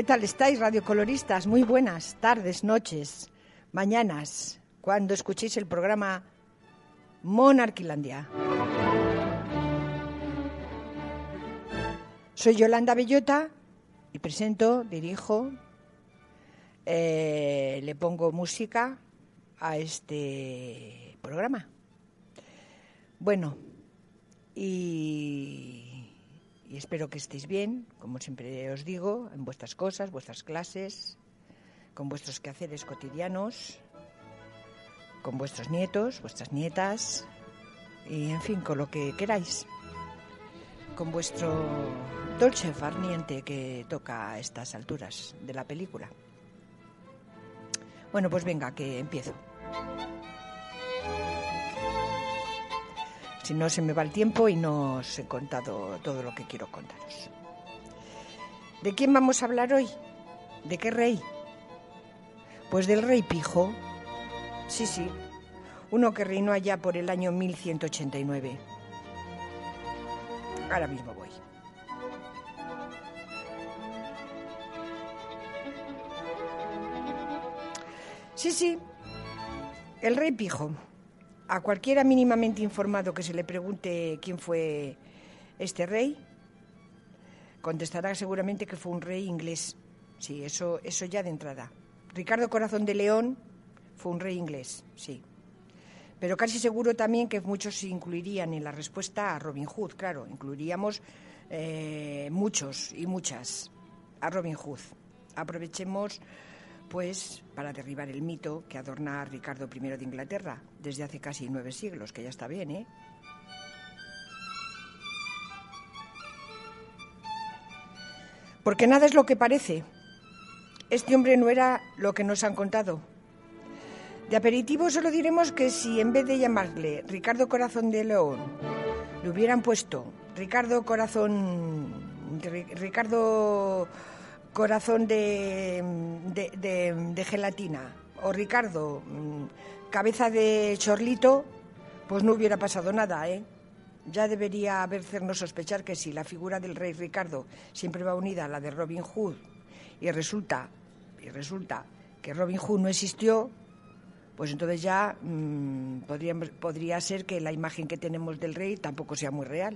¿Qué tal estáis, radiocoloristas? Muy buenas tardes, noches, mañanas, cuando escuchéis el programa Monarquilandia. Soy Yolanda Bellota y presento, dirijo, le pongo música a este programa. Bueno, y espero que estéis bien, como siempre os digo, en vuestras cosas, vuestras clases, con vuestros quehaceres cotidianos, con vuestros nietos, vuestras nietas y, en fin, con lo que queráis. Con vuestro dolce far niente que toca a estas alturas de la película. Bueno, pues venga, que empiezo. Si no, se me va el tiempo y no os he contado todo lo que quiero contaros. ¿De quién vamos a hablar hoy? ¿De qué rey? Pues del rey Pijo. Sí, uno que reinó allá por el año 1189. Ahora mismo voy. Sí, el rey Pijo. A cualquiera mínimamente informado que se le pregunte quién fue este rey, contestará seguramente que fue un rey inglés. Sí, eso ya de entrada. Ricardo Corazón de León fue un rey inglés, sí. Pero casi seguro también que muchos incluirían en la respuesta a Robin Hood, claro. Incluiríamos muchos y muchas a Robin Hood. Aprovechemos pues para derribar el mito que adorna a Ricardo I de Inglaterra desde hace casi 9 siglos, que ya está bien, ¿eh? Porque nada es lo que parece. Este hombre no era lo que nos han contado. De aperitivo solo diremos que si en vez de llamarle Ricardo Corazón de León le hubieran puesto Ricardo Corazón de gelatina o Ricardo cabeza de chorlito, pues no hubiera pasado nada, ¿eh? Ya debería hacernos sospechar que si la figura del rey Ricardo siempre va unida a la de Robin Hood y resulta que Robin Hood no existió, pues entonces ya podría ser que la imagen que tenemos del rey tampoco sea muy real.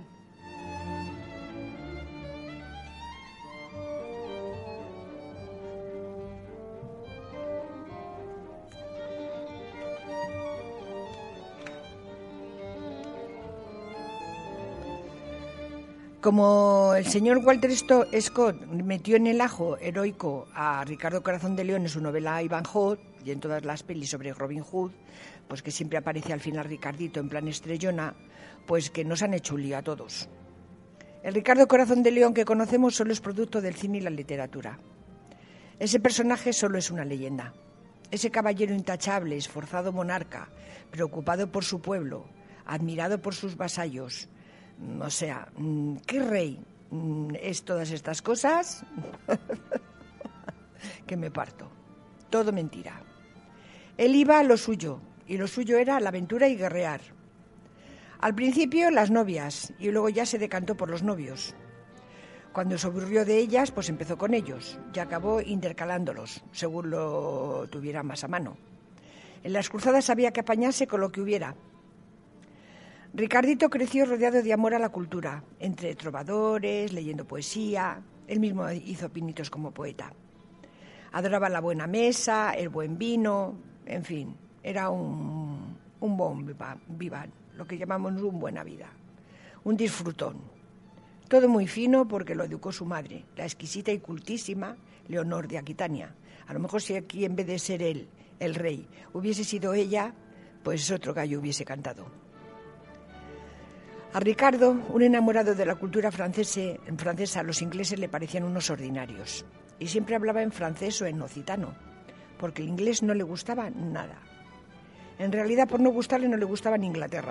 Como el señor Walter Scott metió en el ajo heroico a Ricardo Corazón de León en su novela Ivanhoe y en todas las pelis sobre Robin Hood, pues que siempre aparece al final Ricardito en plan estrellona, pues que nos han hecho un lío a todos. El Ricardo Corazón de León que conocemos solo es producto del cine y la literatura. Ese personaje solo es una leyenda. Ese caballero intachable, esforzado monarca, preocupado por su pueblo, admirado por sus vasallos. O sea, ¿qué rey es todas estas cosas? Que me parto. Todo mentira. Él iba a lo suyo, y lo suyo era la aventura y guerrear. Al principio las novias, y luego ya se decantó por los novios. Cuando se aburrió de ellas, pues empezó con ellos, y acabó intercalándolos, según lo tuviera más a mano. En las cruzadas había que apañarse con lo que hubiera. Ricardito creció rodeado de amor a la cultura, entre trovadores, leyendo poesía. Él mismo hizo pinitos como poeta. Adoraba la buena mesa, el buen vino, en fin, era un bon vivant, lo que llamamos un buena vida, un disfrutón. Todo muy fino porque lo educó su madre, la exquisita y cultísima Leonor de Aquitania. A lo mejor si aquí en vez de ser él, el rey, hubiese sido ella, pues otro gallo hubiese cantado. A Ricardo, un enamorado de la cultura francesa, los ingleses le parecían unos ordinarios. Y siempre hablaba en francés o en occitano, porque el inglés no le gustaba nada. En realidad, por no gustarle, no le gustaba ni Inglaterra.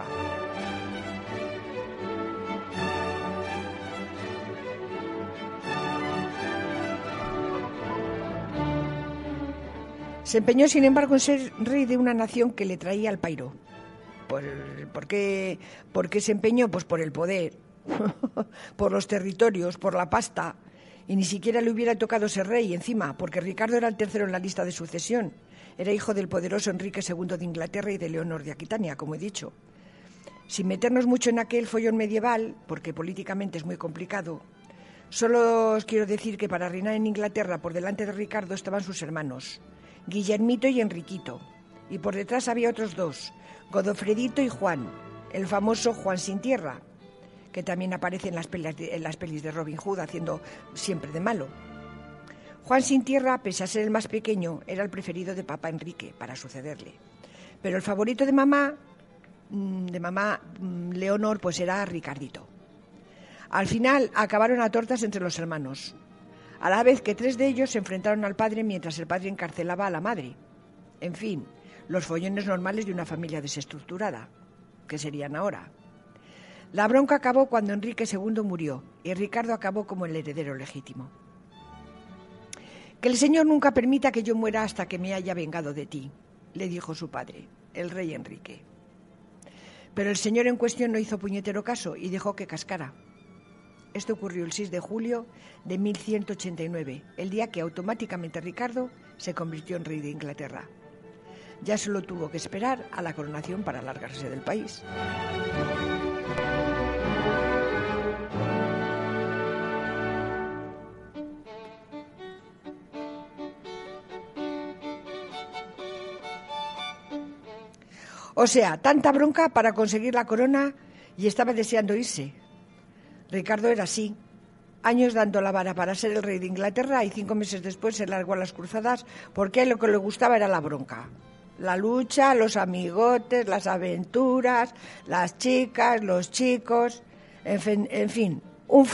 Se empeñó, sin embargo, en ser rey de una nación que le traía al pairo. ¿Por qué se empeñó? Pues por el poder, por los territorios, por la pasta Y ni siquiera le hubiera tocado ser rey encima, porque Ricardo era el tercero en la lista de sucesión. Era hijo del poderoso Enrique II de Inglaterra y de Leonor de Aquitania, como he dicho. Sin meternos mucho en aquel follón medieval, porque políticamente es muy complicado, solo os quiero decir que para reinar en Inglaterra por delante de Ricardo estaban sus hermanos, Guillermito y Enriquito, y por detrás había otros dos, Godofredito y Juan, el famoso Juan sin tierra, que también aparece en las pelis de Robin Hood haciendo siempre de malo. Juan sin tierra, pese a ser el más pequeño, era el preferido de papá Enrique para sucederle. Pero el favorito de mamá Leonor, pues era Ricardito. Al final acabaron a tortas entre los hermanos, a la vez que 3 de ellos se enfrentaron al padre mientras el padre encarcelaba a la madre. En fin, los follones normales de una familia desestructurada, que serían ahora. La bronca acabó cuando Enrique II murió y Ricardo acabó como el heredero legítimo. Que el Señor nunca permita que yo muera hasta que me haya vengado de ti, le dijo su padre, el rey Enrique. Pero el señor en cuestión no hizo puñetero caso y dejó que cascara. Esto ocurrió el 6 de julio de 1189, el día que automáticamente Ricardo se convirtió en rey de Inglaterra. Ya solo tuvo que esperar a la coronación para largarse del país. O sea, tanta bronca para conseguir la corona y estaba deseando irse. Ricardo era así. Años dando la vara para ser el rey de Inglaterra y 5 meses después se largó a las cruzadas porque a él lo que le gustaba era la bronca. La lucha, los amigotes, las aventuras, las chicas, los chicos, en fin, un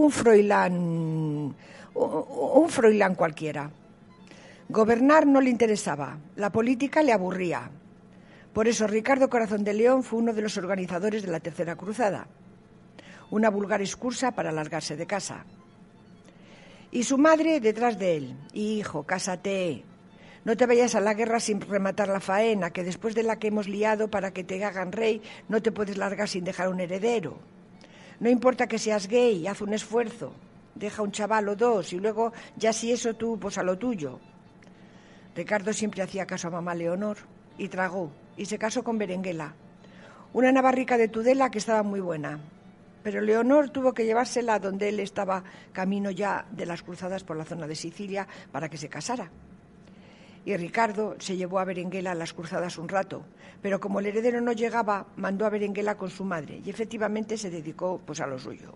froilán cualquiera. Gobernar no le interesaba, la política le aburría. Por eso Ricardo Corazón de León fue uno de los organizadores de la Tercera Cruzada, una vulgar excusa para largarse de casa. Y su madre detrás de él: hijo, cásate, no te vayas a la guerra sin rematar la faena, que después de la que hemos liado para que te hagan rey, no te puedes largar sin dejar un heredero. No importa que seas gay, haz un esfuerzo, deja un chaval o 2 y luego ya si eso tú, pues a lo tuyo. Ricardo siempre hacía caso a mamá Leonor y tragó, y se casó con Berenguela, una navarrica de Tudela que estaba muy buena. Pero Leonor tuvo que llevársela donde él estaba camino ya de las cruzadas por la zona de Sicilia para que se casara. Y Ricardo se llevó a Berenguela a las cruzadas un rato, pero como el heredero no llegaba, mandó a Berenguela con su madre y efectivamente se dedicó pues a lo suyo.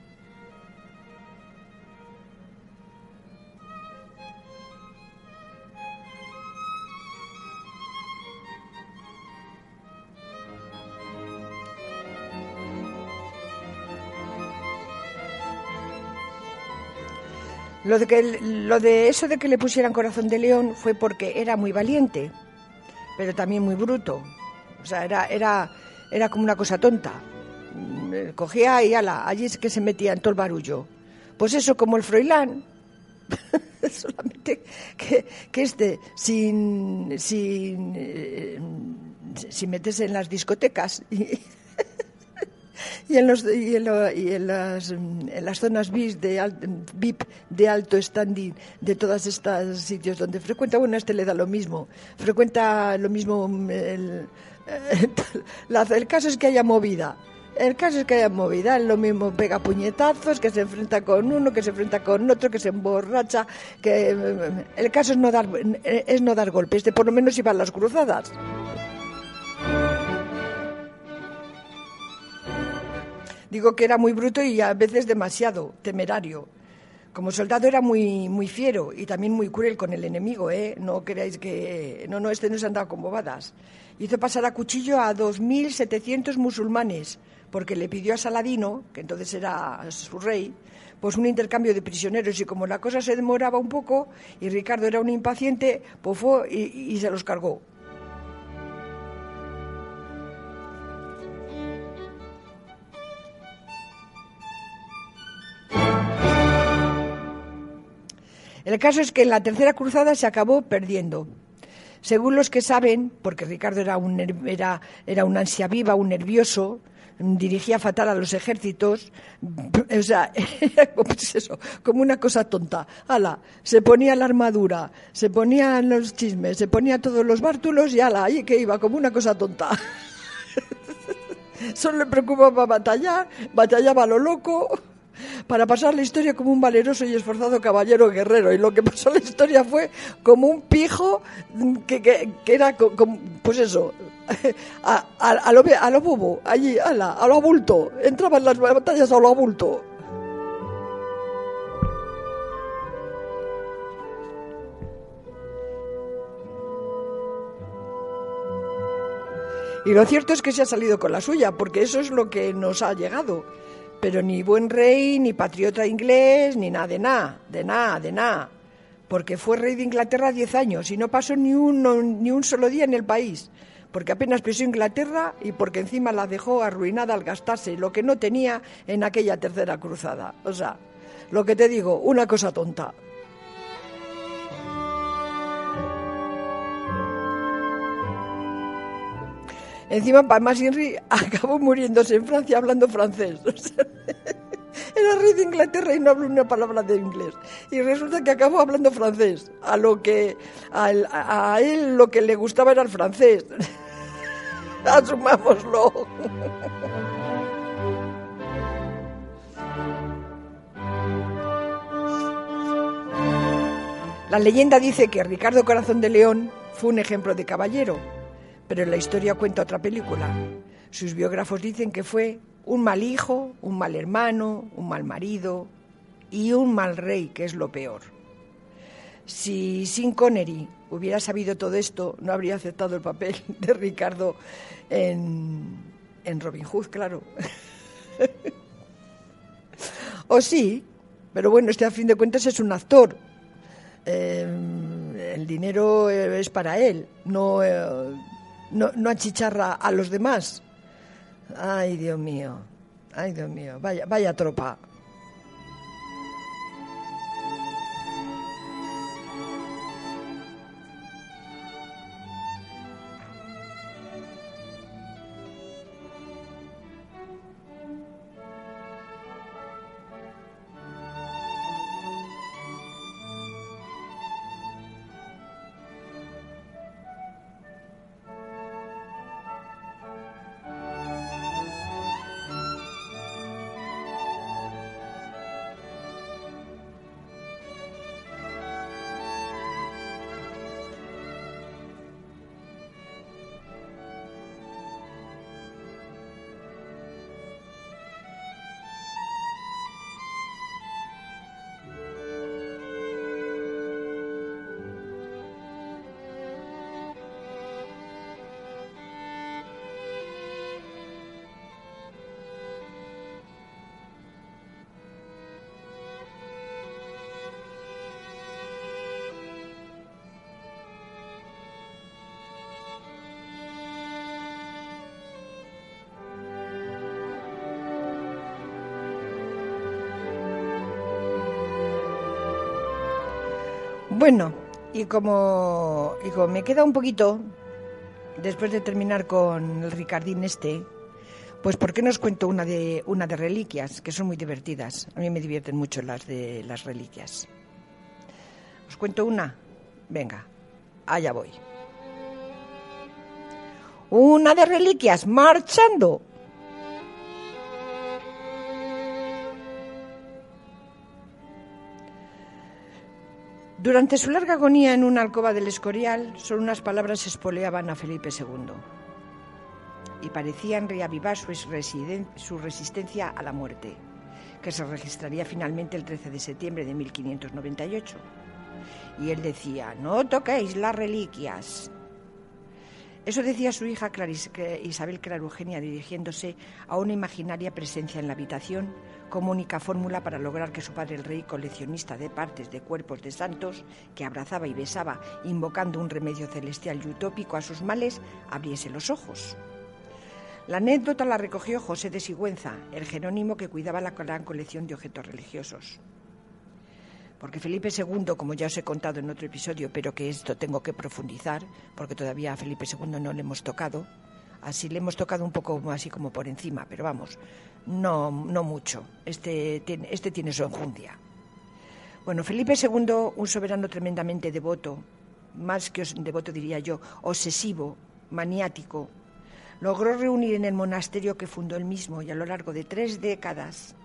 Lo de eso de que le pusieran Corazón de León fue porque era muy valiente, pero también muy bruto. O sea, era como una cosa tonta. Cogía y allí es que se metía en todo el barullo. Pues eso, como el froilán, solamente que sin meterse en las discotecas y en las zonas VIP de alto standing de todos estos sitios donde frecuenta. Bueno, a este le da lo mismo, frecuenta lo mismo. El caso es que haya movida. El caso es que haya movida, es lo mismo, pega puñetazos, que se enfrenta con uno, que se enfrenta con otro, que se emborracha, que el caso es no dar golpes, por lo menos iban las cruzadas. Digo que era muy bruto y a veces demasiado temerario. Como soldado era muy, muy fiero y también muy cruel con el enemigo, ¿eh? No creáis que... No, este no se andaba con bobadas. Hizo pasar a cuchillo a 2.700 musulmanes, porque le pidió a Saladino, que entonces era su rey, pues un intercambio de prisioneros, y como la cosa se demoraba un poco y Ricardo era un impaciente, pues fue y se los cargó. El caso es que en la Tercera Cruzada se acabó perdiendo. Según los que saben, porque Ricardo era un ansia viva, un nervioso, dirigía fatal a los ejércitos, o sea, pues eso, como una cosa tonta. Ala, se ponía la armadura, se ponían los chismes, se ponía todos los bártulos y ala, ahí que iba, como una cosa tonta. Solo le preocupaba batallar, batallaba a lo loco, para pasar la historia como un valeroso y esforzado caballero guerrero. Y lo que pasó en la historia fue como un pijo que era, pues eso, a lo bobo, allí, a lo abulto. Entraba en las batallas a lo abulto. Y lo cierto es que se ha salido con la suya, porque eso es lo que nos ha llegado. Pero ni buen rey, ni patriota inglés, ni nada de nada. Porque fue rey de Inglaterra 10 años y no pasó ni un solo día en el país. Porque apenas pisó Inglaterra y porque encima la dejó arruinada al gastarse lo que no tenía en aquella tercera cruzada. O sea, lo que te digo, una cosa tonta. Encima, Palmas Henry acabó muriéndose en Francia hablando francés. O sea, era rey de Inglaterra y no habló una palabra de inglés. Y resulta que acabó hablando francés. A él lo que le gustaba era el francés. Asumámoslo. La leyenda dice que Ricardo Corazón de León fue un ejemplo de caballero. Pero la historia cuenta otra película. Sus biógrafos dicen que fue un mal hijo, un mal hermano, un mal marido y un mal rey, que es lo peor. Si Sean Connery hubiera sabido todo esto, no habría aceptado el papel de Ricardo en Robin Hood, claro. O sí, pero bueno, a fin de cuentas es un actor. El dinero es para él, no achicharra a los demás. Ay, Dios mío, vaya tropa. Bueno, y como me queda un poquito, después de terminar con el Ricardín pues ¿por qué no os cuento una de reliquias, que son muy divertidas? A mí me divierten mucho las de las reliquias. ¿Os cuento una? Venga, allá voy. Una de reliquias, marchando. Durante su larga agonía en una alcoba del Escorial, solo unas palabras espoleaban a Felipe II y parecían reavivar su resistencia a la muerte, que se registraría finalmente el 13 de septiembre de 1598. Y él decía: «No toquéis las reliquias». Eso decía su hija Isabel Clara Eugenia, dirigiéndose a una imaginaria presencia en la habitación como única fórmula para lograr que su padre, el rey, coleccionista de partes de cuerpos de santos, que abrazaba y besaba, invocando un remedio celestial y utópico a sus males, abriese los ojos. La anécdota la recogió José de Sigüenza, el jerónimo que cuidaba la gran colección de objetos religiosos. Porque Felipe II, como ya os he contado en otro episodio, pero que esto tengo que profundizar, porque todavía a Felipe II no le hemos tocado, Así le hemos tocado un poco así como por encima, pero vamos, no mucho. Este tiene su enjundia. Bueno, Felipe II, un soberano tremendamente devoto, más que devoto diría yo, obsesivo, maniático, logró reunir en el monasterio que fundó él mismo y a lo largo de 3 décadas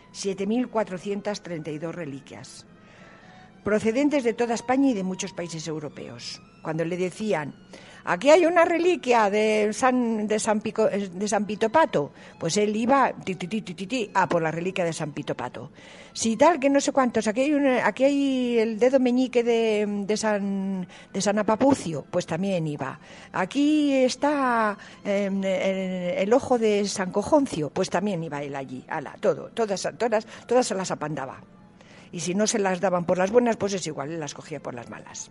7.432 reliquias, procedentes de toda España y de muchos países europeos. Cuando le decían, aquí hay una reliquia de San Pitopato, pues él iba a por la reliquia de San Pitopato. Si tal, que no sé cuántos, aquí hay el dedo meñique de San Apapucio, pues también iba. Aquí está el ojo de San Cojoncio, pues también iba él allí. Todas se las apandaba. Y si no se las daban por las buenas, pues es igual, él las cogía por las malas.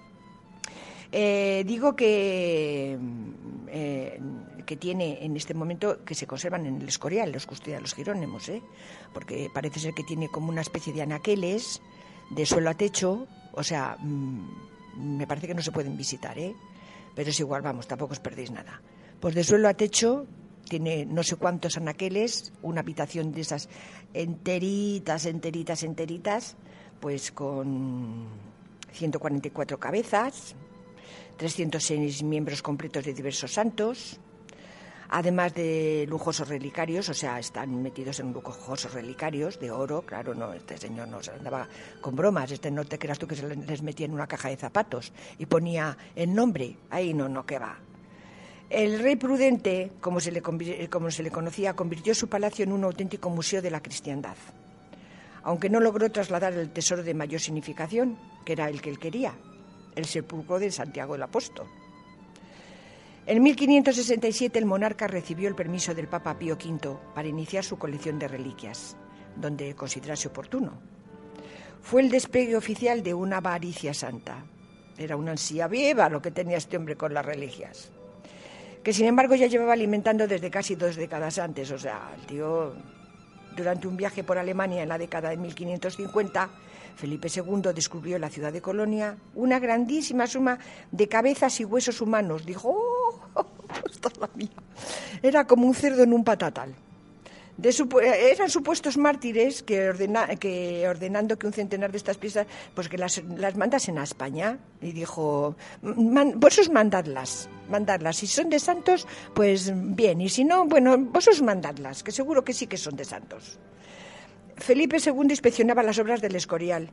Digo que tiene en este momento, que se conservan en el Escorial, los custodia de los Jerónimos, porque parece ser que tiene como una especie de anaqueles de suelo a techo, o sea, me parece que no se pueden visitar, pero es igual, vamos, tampoco os perdéis nada. Pues de suelo a techo tiene no sé cuántos anaqueles, una habitación de esas enteritas, pues con 144 cabezas, 306 miembros completos de diversos santos, además de lujosos relicarios, o sea, están metidos en lujosos relicarios de oro. Claro, no, este señor no se andaba con bromas, no te creas tú que se les metía en una caja de zapatos y ponía el nombre, ahí no, que va. El rey prudente, como se le conocía, convirtió su palacio en un auténtico museo de la cristiandad, aunque no logró trasladar el tesoro de mayor significación, que era el que él quería, el sepulcro de Santiago el Apóstol. En 1567 el monarca recibió el permiso del Papa Pío V para iniciar su colección de reliquias, donde considerase oportuno. Fue el despegue oficial de una avaricia santa. Era una ansia viva lo que tenía este hombre con las reliquias, que sin embargo ya llevaba alimentando desde casi 2 décadas antes. O sea, el tío, durante un viaje por Alemania en la década de 1550, Felipe II descubrió en la ciudad de Colonia una grandísima suma de cabezas y huesos humanos. Dijo, esta es la mía. Era como un cerdo en un patatal. Eran supuestos mártires que ordenando que un centenar de estas piezas, pues que las mandasen a España. Y dijo, vosotros mandadlas. Si son de santos, pues bien. Y si no, bueno, vosotros mandadlas, que seguro que sí que son de santos. Felipe II inspeccionaba las obras del Escorial.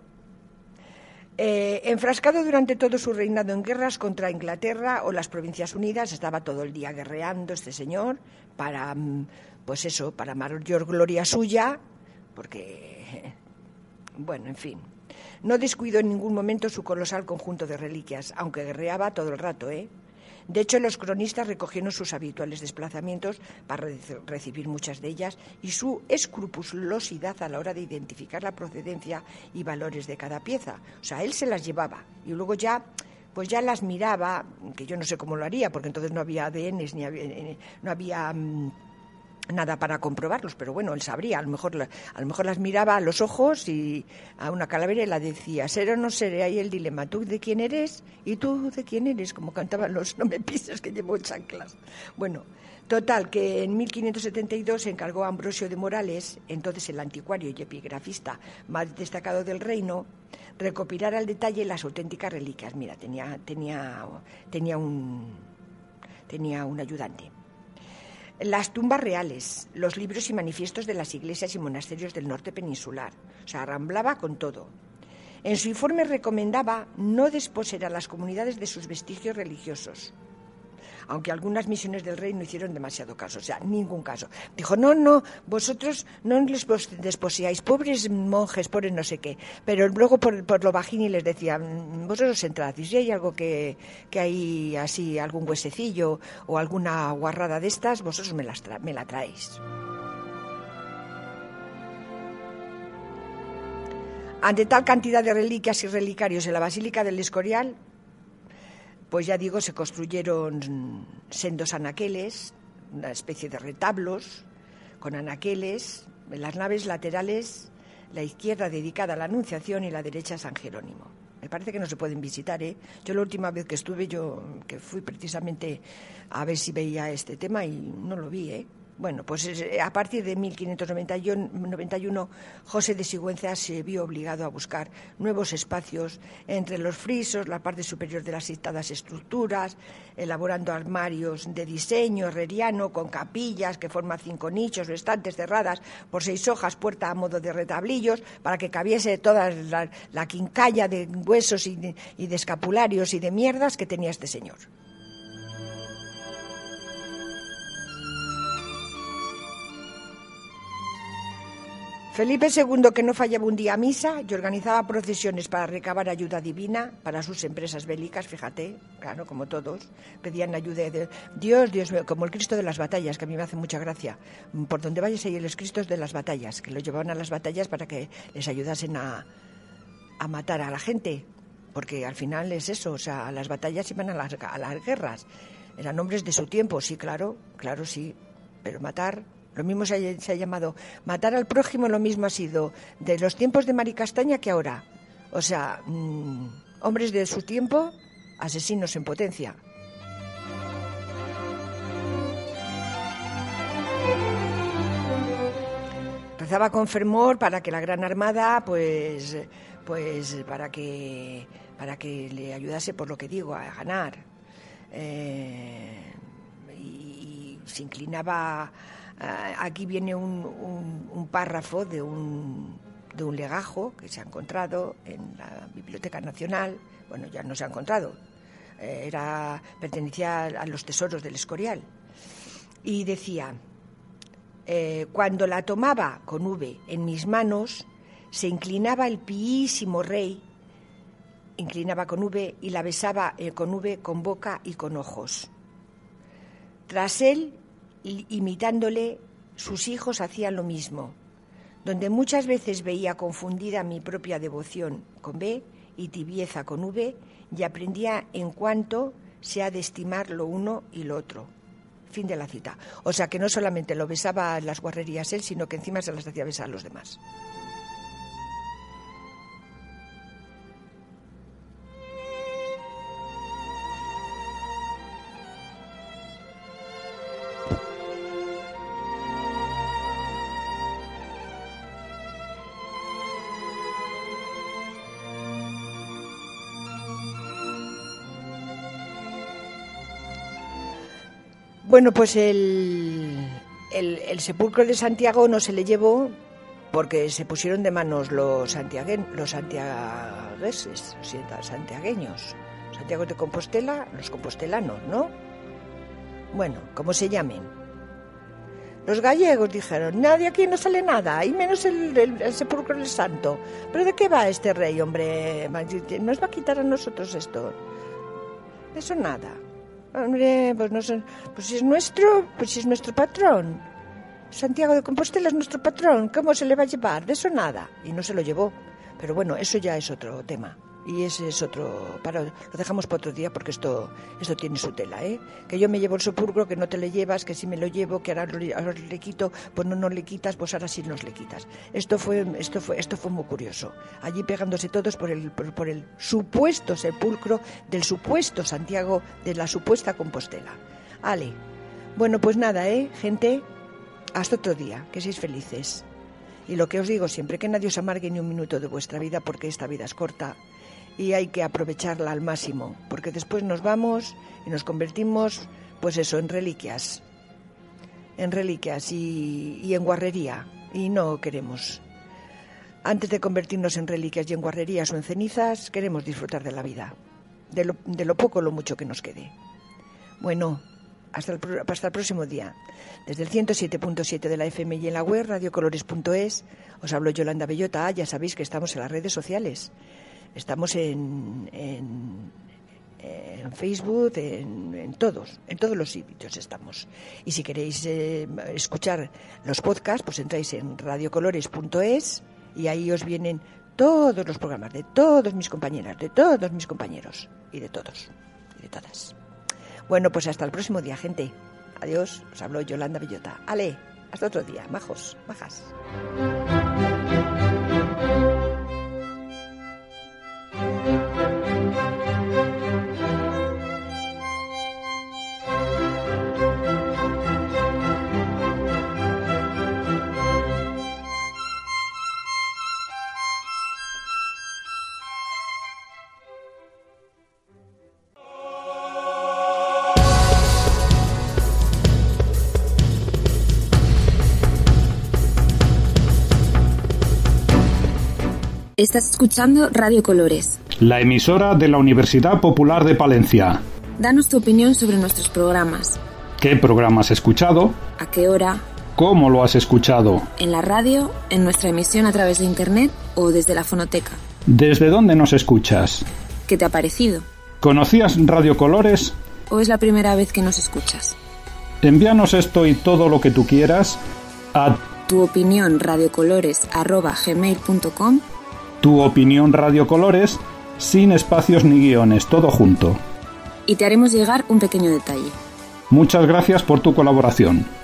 Enfrascado durante todo su reinado en guerras contra Inglaterra o las Provincias Unidas, estaba todo el día guerreando este señor para, pues eso, para mayor gloria suya, porque, bueno, en fin. No descuidó en ningún momento su colosal conjunto de reliquias, aunque guerreaba todo el rato, De hecho, los cronistas recogieron sus habituales desplazamientos para recibir muchas de ellas y su escrupulosidad a la hora de identificar la procedencia y valores de cada pieza. O sea, él se las llevaba y luego ya las miraba, que yo no sé cómo lo haría, porque entonces no había ADNs, no había nada para comprobarlos, pero bueno, él sabría, a lo mejor las miraba a los ojos y a una calavera y la decía, ¿ser o no ser? Ahí el dilema, ¿tú de quién eres? ¿Y tú de quién eres? Como cantaban los No me pises que llevo chanclas. Bueno, total, que en 1572 se encargó a Ambrosio de Morales, entonces el anticuario y epigrafista más destacado del reino, recopilar al detalle las auténticas reliquias. Mira, tenía un ayudante. Las tumbas reales, los libros y manifiestos de las iglesias y monasterios del norte peninsular. O sea, arramblaba con todo. En su informe recomendaba no desposeer a las comunidades de sus vestigios religiosos, aunque algunas misiones del rey no hicieron demasiado caso, o sea, ningún caso. Dijo, no, vosotros no les desposeáis, pobres monjes, pobres no sé qué. Pero luego por lo bajini les decía, vosotros entrad, y si hay algo que hay así, algún huesecillo o alguna guarrada de estas, vosotros me la traéis. Ante tal cantidad de reliquias y relicarios en la Basílica del Escorial, pues ya digo, se construyeron sendos anaqueles, una especie de retablos con anaqueles, en las naves laterales, la izquierda dedicada a la Anunciación y la derecha a San Jerónimo. Me parece que no se pueden visitar, ¿eh? Yo la última vez que estuve, que fui precisamente a ver si veía este tema y no lo vi, ¿eh? Bueno, pues a partir de 1591, José de Sigüenza se vio obligado a buscar nuevos espacios entre los frisos, la parte superior de las citadas estructuras, elaborando armarios de diseño herreriano con capillas que forman 5 nichos o estantes cerradas por 6 hojas, puerta a modo de retablillos, para que cabiese toda la quincalla de huesos y de escapularios y de mierdas que tenía este señor. Felipe II, que no fallaba un día a misa y organizaba procesiones para recabar ayuda divina para sus empresas bélicas, fíjate, claro, como todos, pedían ayuda de Dios, como el Cristo de las batallas, que a mí me hace mucha gracia. Por donde vayas ahí los Cristos de las batallas, que los llevaban a las batallas para que les ayudasen a matar a la gente, porque al final es eso, o sea, las batallas iban a las guerras, eran hombres de su tiempo, sí, claro, sí, pero matar... Lo mismo se ha llamado matar al prójimo, lo mismo ha sido de los tiempos de Mari Castaña que ahora. O sea, hombres de su tiempo, asesinos en potencia. Rezaba con fervor para que la Gran Armada, pues para que le ayudase, por lo que digo, a ganar. Y se inclinaba... Aquí viene un párrafo de un legajo que se ha encontrado en la Biblioteca Nacional. Bueno, ya no se ha encontrado. Pertenecía a los tesoros del Escorial. Y decía, cuando la tomaba con V en mis manos, se inclinaba el piísimo rey, inclinaba con V y la besaba con V con boca y con ojos. Tras él, imitándole, sus hijos hacían lo mismo, donde muchas veces veía confundida mi propia devoción con B y tibieza con V, y aprendía en cuanto se ha de estimar lo uno y lo otro. Fin de la cita. O sea que no solamente lo besaba en las guarrerías él, sino que encima se las hacía besar a los demás. Bueno, pues el sepulcro de Santiago no se le llevó porque se pusieron de manos los santiagueses, santiagueños, Santiago de Compostela, los compostelanos, ¿no? Bueno, como se llamen. Los gallegos dijeron, nadie aquí no sale nada, y menos el sepulcro del santo. ¿Pero de qué va este rey, hombre? ¿Nos va a quitar a nosotros esto? Eso nada. Hombre, pues no sé, pues si es nuestro patrón. Santiago de Compostela es nuestro patrón. ¿Cómo se le va a llevar? De eso nada. Y no se lo llevó. Pero bueno, eso ya es otro tema. Y ese es otro... Lo dejamos para otro día porque esto tiene su tela, ¿eh? Que yo me llevo el sepulcro, que no te le llevas, que si me lo llevo, que ahora le quito, pues no le quitas, pues ahora sí nos le quitas. Esto fue muy curioso. Allí pegándose todos por el supuesto sepulcro del supuesto Santiago de la supuesta Compostela. Ale. Bueno, pues nada, gente... Hasta otro día, que seáis felices. Y lo que os digo siempre, que nadie os amargue ni un minuto de vuestra vida, porque esta vida es corta y hay que aprovecharla al máximo, porque después nos vamos y nos convertimos, pues eso, en reliquias y en guarrería, y no queremos. Antes de convertirnos en reliquias y en guarrerías o en cenizas, queremos disfrutar de la vida, de lo poco o lo mucho que nos quede. Bueno, hasta el próximo día. Desde el 107.7 de la FM y en la web radiocolores.es os hablo Yolanda Bellota. Ya sabéis que estamos en las redes sociales. Estamos en Facebook, en todos los sitios estamos. Y si queréis escuchar los podcasts, pues entráis en radiocolores.es y ahí os vienen todos los programas de todas mis compañeras, de todos mis compañeros y de todos y de todas. Bueno, pues hasta el próximo día, gente. Adiós, os habló Yolanda Bellota. Ale, hasta otro día, majos, majas. Estás escuchando Radio Colores, la emisora de la Universidad Popular de Palencia. Danos tu opinión sobre nuestros programas. ¿Qué programa has escuchado? ¿A qué hora? ¿Cómo lo has escuchado? ¿En la radio, en nuestra emisión a través de internet o desde la fonoteca? ¿Desde dónde nos escuchas? ¿Qué te ha parecido? ¿Conocías Radio Colores? ¿O es la primera vez que nos escuchas? Envíanos esto y todo lo que tú quieras a Tu opinión radiocolores@gmail.com. Tu opinión Radio Colores, sin espacios ni guiones, todo junto. Y te haremos llegar un pequeño detalle. Muchas gracias por tu colaboración.